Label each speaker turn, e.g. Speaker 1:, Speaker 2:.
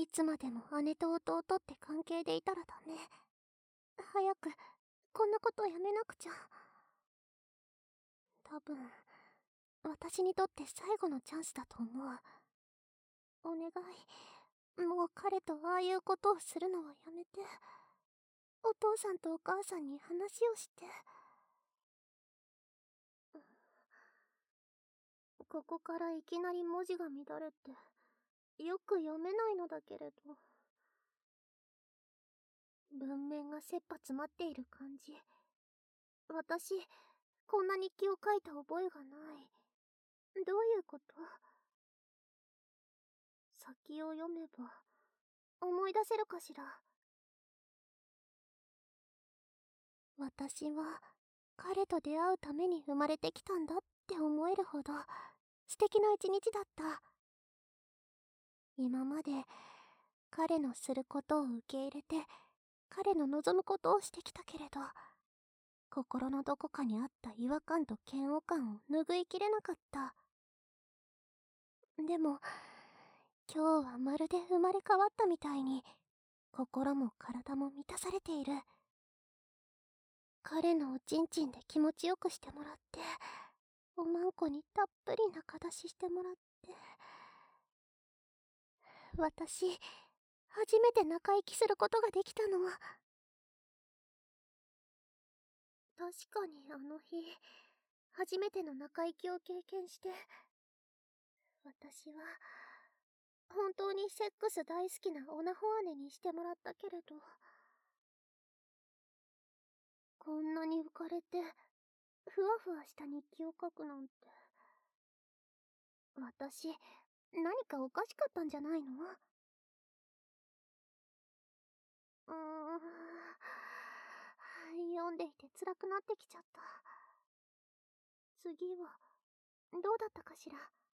Speaker 1: いつまでも姉と弟って関係でいたらダメ。早くこんなことやめなくちゃ。多分私にとって最後のチャンスだと思う。お願い、もう彼とああいうことをするのはやめて。お父さんとお母さんに話をして。ここからいきなり文字が乱れてよく読めないのだけれど、文面が切羽詰まっている感じ。私、こんな日記を書いた覚えがない。どういうこと？先を読めば思い出せるかしら。私は彼と出会うために生まれてきたんだって思えるほど素敵な一日だった。今まで彼のすることを受け入れて、彼の望むことをしてきたけれど、心のどこかにあった違和感と嫌悪感を拭いきれなかった。でも今日はまるで生まれ変わったみたいに、心も体も満たされている。彼のおちんちんで気持ちよくしてもらって、おまんこにたっぷり中出ししてもらって。私、初めて中息することができたの。確かにあの日、初めての中息を経験して、私は本当にセックス大好きなオナホ姉にしてもらったけれど、こんなに浮かれてふわふわした日記を書くなんて、私何かおかしかったんじゃないの？読んでいて辛くなってきちゃった。次はどうだったかしら。